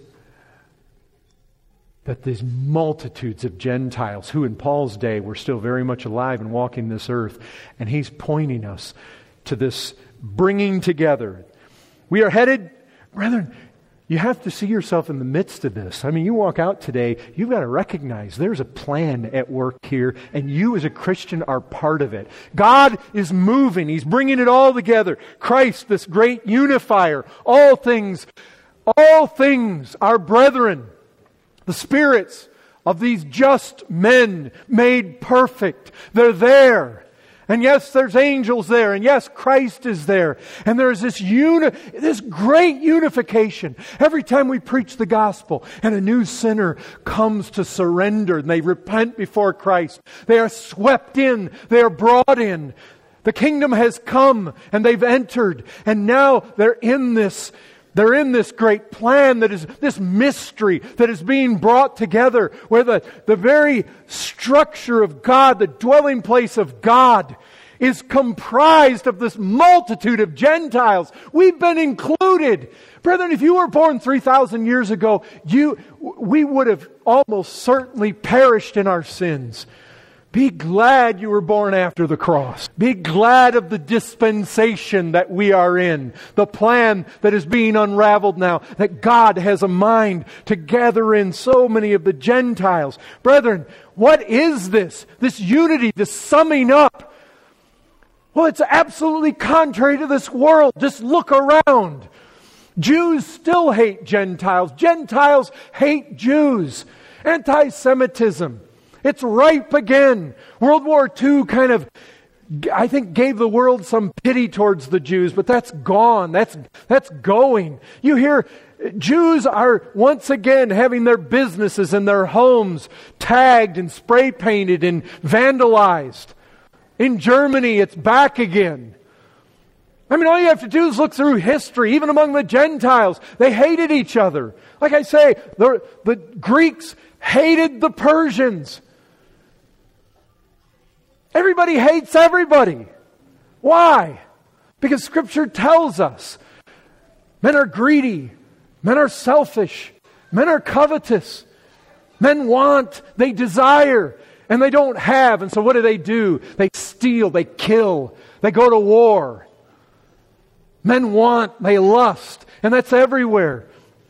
that these multitudes of Gentiles who in Paul's day were still very much alive and walking this earth, and he's pointing us to this bringing together. We are headed, brethren, you have to see yourself in the midst of this. I mean, you walk out today, you've got to recognize there's a plan at work here, and you as a Christian are part of it. God is moving. He's bringing it all together. Christ, this great unifier. All things, all things are brethren. The spirits of these just men made perfect. They're there. And yes, there's angels there. And yes, Christ is there. And there's this uni- this great unification. Every time we preach the gospel and a new sinner comes to surrender and they repent before Christ, they are swept in. They are brought in. The kingdom has come and they've entered. And now they're in this They're in this great plan that is this mystery that is being brought together, where the, the very structure of God, the dwelling place of God, is comprised of this multitude of Gentiles. We've been included. Brethren, if you were born three thousand years ago, you we would have almost certainly perished in our sins. Be glad you were born after the cross. Be glad of the dispensation that we are in. The plan that is being unraveled now. That God has a mind to gather in so many of the Gentiles. Brethren, what is this? This unity, this summing up. Well, it's absolutely contrary to this world. Just look around. Jews still hate Gentiles. Gentiles hate Jews. Anti-Semitism. It's ripe again. World War Two kind of, I think, gave the world some pity towards the Jews, but that's gone. That's, that's going. You hear Jews are once again having their businesses and their homes tagged and spray painted and vandalized. In Germany, it's back again. I mean, all you have to do is look through history. Even among the Gentiles, they hated each other. Like I say, the, the Greeks hated the Persians. Everybody hates everybody. Why? Because Scripture tells us men are greedy, men are selfish, men are covetous, men want, they desire, and they don't have. And so what do they do? They steal, they kill, they go to war. Men want, they lust, and that's everywhere.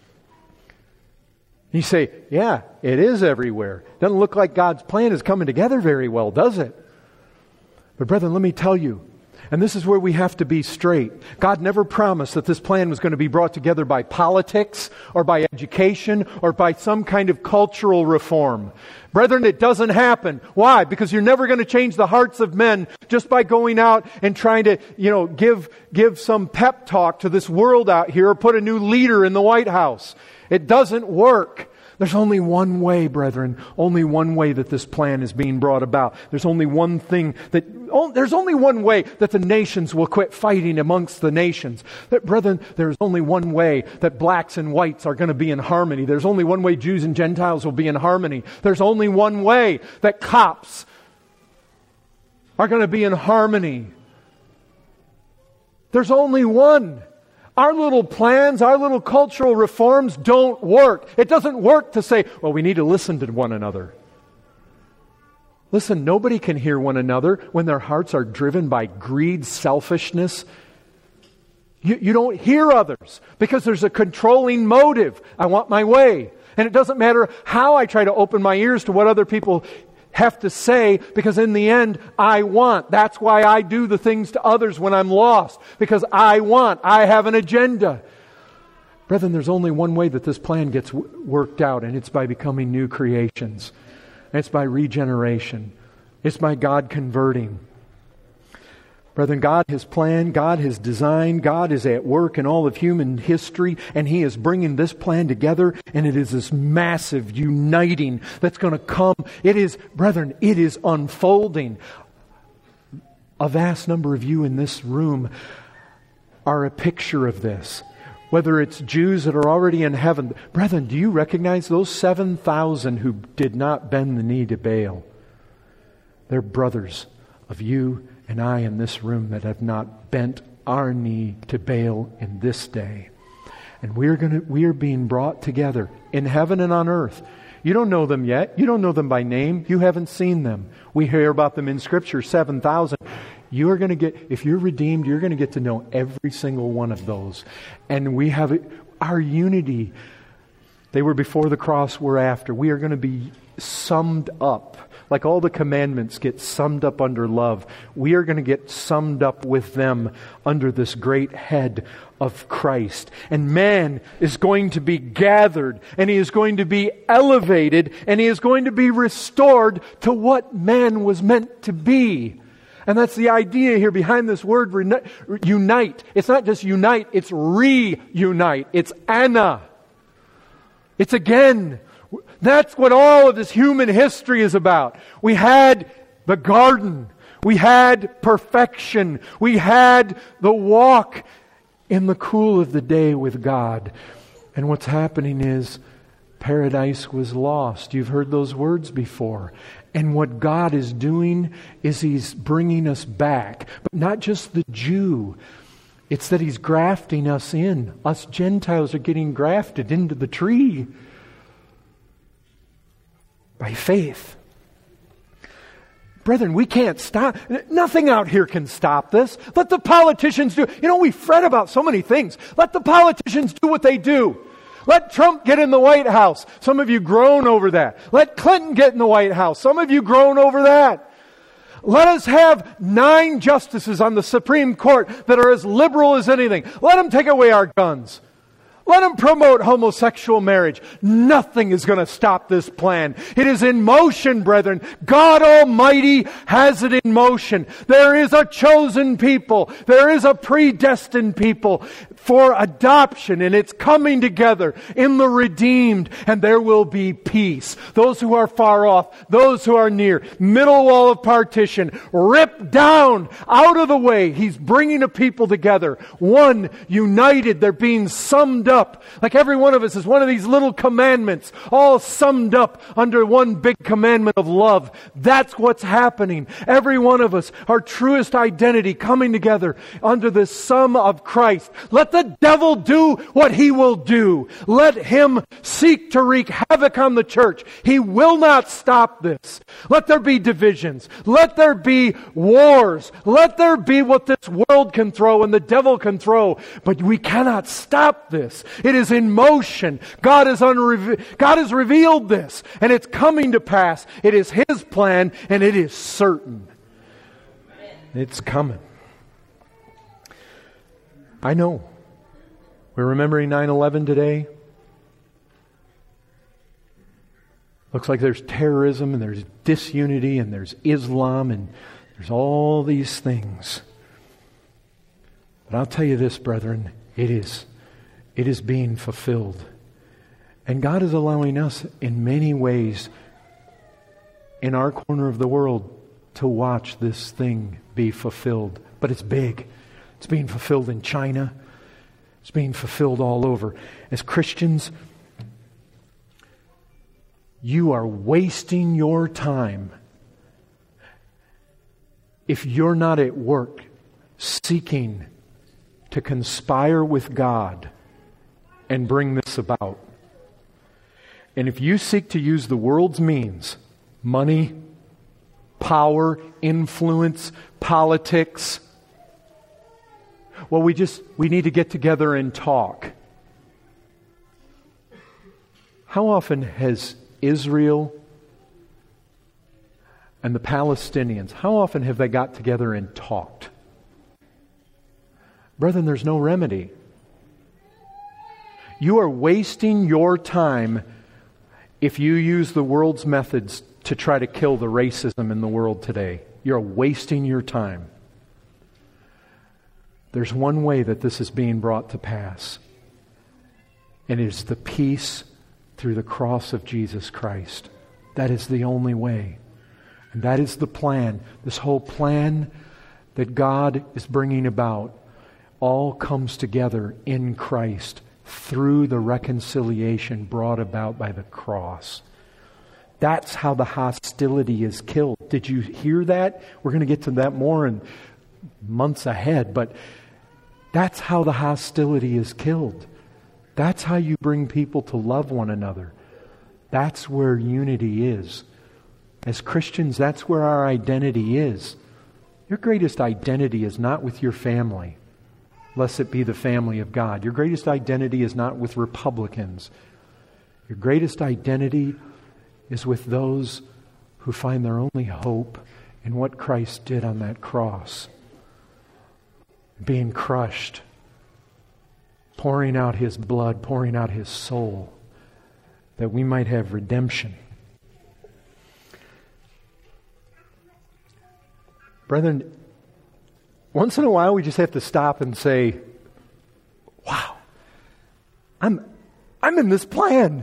You say, yeah, it is everywhere. Doesn't look like God's plan is coming together very well, does it? But brethren, let me tell you, and this is where we have to be straight. God never promised that this plan was going to be brought together by politics or by education or by some kind of cultural reform. Brethren, it doesn't happen. Why? Because you're never going to change the hearts of men just by going out and trying to, you know, give, give some pep talk to this world out here or put a new leader in the White House. It doesn't work. There's only one way, brethren, only one way that this plan is being brought about. There's only one thing that, oh, there's only one way that the nations will quit fighting amongst the nations. That, brethren, there's only one way that blacks and whites are going to be in harmony. There's only one way Jews and Gentiles will be in harmony. There's only one way that cops are going to be in harmony. There's only one. Our little plans, our little cultural reforms don't work. It doesn't work to say, well, we need to listen to one another. Listen, nobody can hear one another when their hearts are driven by greed, selfishness. You, you don't hear others because there's a controlling motive. I want my way. And it doesn't matter how I try to open my ears to what other people have to say, because in the end, I want. That's why I do the things to others when I'm lost, because I want. I have an agenda. Brethren, there's only one way that this plan gets w- worked out, and it's by becoming new creations. And it's by regeneration. It's by God converting. Brethren, God has planned, God has designed, God is at work in all of human history, and He is bringing this plan together, and it is this massive uniting that's going to come. It is, brethren, it is unfolding. A vast number of you in this room are a picture of this. Whether it's Jews that are already in heaven. Brethren, do you recognize those seven thousand who did not bend the knee to Baal? They're brothers of you and I in this room that have not bent our knee to Baal in this day. And we're going to, we are being brought together in heaven and on earth. You don't know them yet. You don't know them by name. You haven't seen them. We hear about them in Scripture, seven thousand. You are going to get, if you're redeemed, you're going to get to know every single one of those. And we have our unity. They were before the cross, we're after. We are going to be summed up. Like all the commandments get summed up under love, we are going to get summed up with them under this great head of Christ. And man is going to be gathered, and he is going to be elevated, and he is going to be restored to what man was meant to be. And that's the idea here behind this word, unite. It's not just unite, it's reunite. It's Anna. It's again. That's what all of this human history is about. We had the garden. We had perfection. We had the walk in the cool of the day with God. And what's happening is paradise was lost. You've heard those words before. And what God is doing is He's bringing us back. But not just the Jew. It's that He's grafting us in. Us Gentiles are getting grafted into the tree. By faith. Brethren, we can't stop. Nothing out here can stop this. Let the politicians do. You know, we fret about so many things. Let the politicians do what they do. Let Trump get in the White House. Some of you groan over that. Let Clinton get in the White House. Some of you groan over that. Let us have nine justices on the Supreme Court that are as liberal as anything. Let them take away our guns. Let them promote homosexual marriage. Nothing is going to stop this plan. It is in motion, brethren. God Almighty has it in motion. There is a chosen people. There is a predestined people for adoption, and it's coming together in the redeemed, and there will be peace. Those who are far off, those who are near, middle wall of partition, ripped down, out of the way. He's bringing a people together. One, united, they're being summed up. Like every one of us is one of these little commandments, all summed up under one big commandment of love. That's what's happening. Every one of us, our truest identity coming together under the sum of Christ. Let the devil do what he will do. Let him seek to wreak havoc on the church. He will not stop this. Let there be divisions. Let there be wars. Let there be what this world can throw and the devil can throw. But we cannot stop this. It is in motion. God has, unreve- God has revealed this, and it's coming to pass. It is His plan, and it is certain. It's coming. I know. We're remembering nine eleven today. Looks like there's terrorism, and there's disunity, and there's Islam, and there's all these things. But I'll tell you this, brethren, it is It is being fulfilled. And God is allowing us in many ways in our corner of the world to watch this thing be fulfilled. But it's big. It's being fulfilled in China. It's being fulfilled all over. As Christians, you are wasting your time if you're not at work seeking to conspire with God and bring this about. And if you seek to use the world's means, money, power, influence, politics, well, we just, we need to get together and talk. How often has Israel and the Palestinians, how often have they got together and talked? Brethren, there's no remedy. You are wasting your time if you use the world's methods to try to kill the racism in the world today. You're wasting your time. There's one way that this is being brought to pass, and it is the peace through the cross of Jesus Christ. That is the only way. And that is the plan. This whole plan that God is bringing about all comes together in Christ through the reconciliation brought about by the cross. That's how the hostility is killed. Did you hear that? We're going to get to that more in months ahead, but that's how the hostility is killed. That's how you bring people to love one another. That's where unity is. As Christians, that's where our identity is. Your greatest identity is not with your family, lest it be the family of God. Your greatest identity is not with Republicans. Your greatest identity is with those who find their only hope in what Christ did on that cross. Being crushed, pouring out His blood, pouring out His soul, that we might have redemption. Brethren, once in a while we just have to stop and say, wow, I'm, I'm in this plan.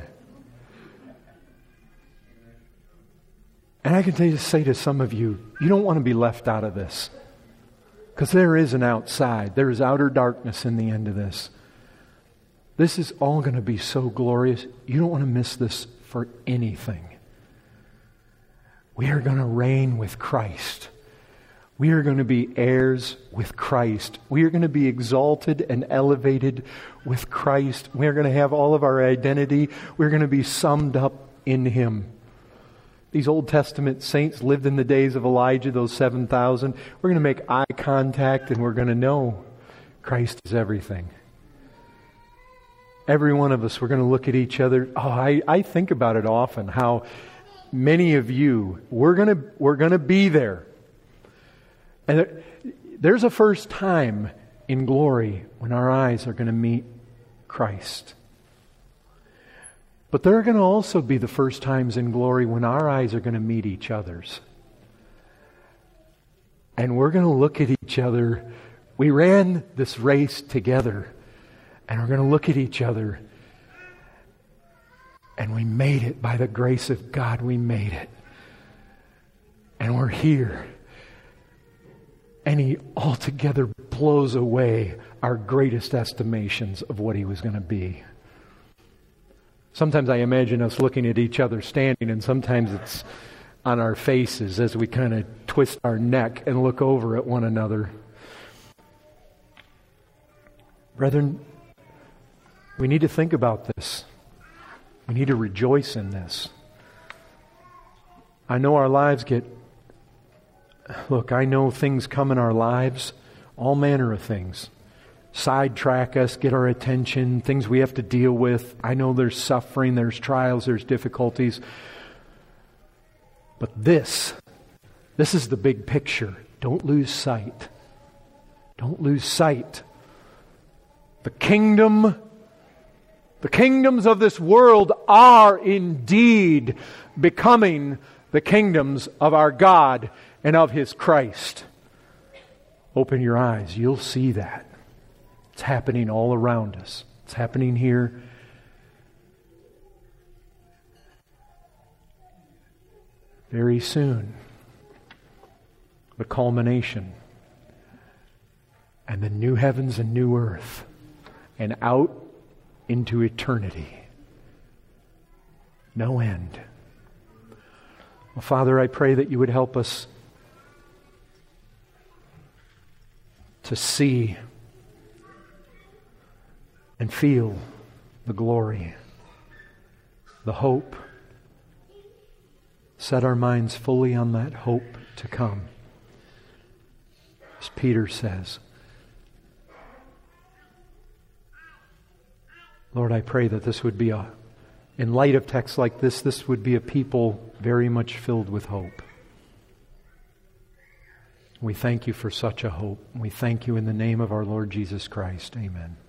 And I can tell you, say to some of you, you don't want to be left out of this. Because there is an outside. There is outer darkness in the end of this. This is all going to be so glorious. You don't want to miss this for anything. We are going to reign with Christ. We are going to be heirs with Christ. We are going to be exalted and elevated with Christ. We are going to have all of our identity. We're going to be summed up in Him. These Old Testament saints lived in the days of Elijah, those seven thousand. We're going to make eye contact and we're going to know Christ is everything. Every one of us, we're going to look at each other. Oh, I, I think about it often, how many of you, we're going to, we're going to be there. And there, there's a first time in glory when our eyes are going to meet Christ. But there are going to also be the first times in glory when our eyes are going to meet each other's. And we're going to look at each other. We ran this race together. And we're going to look at each other. And we made it. By the grace of God, we made it. And we're here. And He altogether blows away our greatest estimations of what He was going to be. Sometimes I imagine us looking at each other standing, and sometimes it's on our faces as we kind of twist our neck and look over at one another. Brethren, we need to think about this. We need to rejoice in this. I know our lives get... Look, I know things come in our lives, all manner of things. Sidetrack us, get our attention, things we have to deal with. I know there's suffering, there's trials, there's difficulties. But this, this is the big picture. Don't lose sight. Don't lose sight. The kingdom, the kingdoms of this world are indeed becoming the kingdoms of our God and of His Christ. Open your eyes. You'll see that. It's happening all around us. It's happening here. Very soon. The culmination. And the new heavens and new earth. And out into eternity. No end. Well, Father, I pray that You would help us to see and feel the glory, the hope. Set our minds fully on that hope to come. As Peter says, Lord, I pray that this would be a, in light of texts like this, this would be a people very much filled with hope. We thank You for such a hope. We thank You in the name of our Lord Jesus Christ. Amen.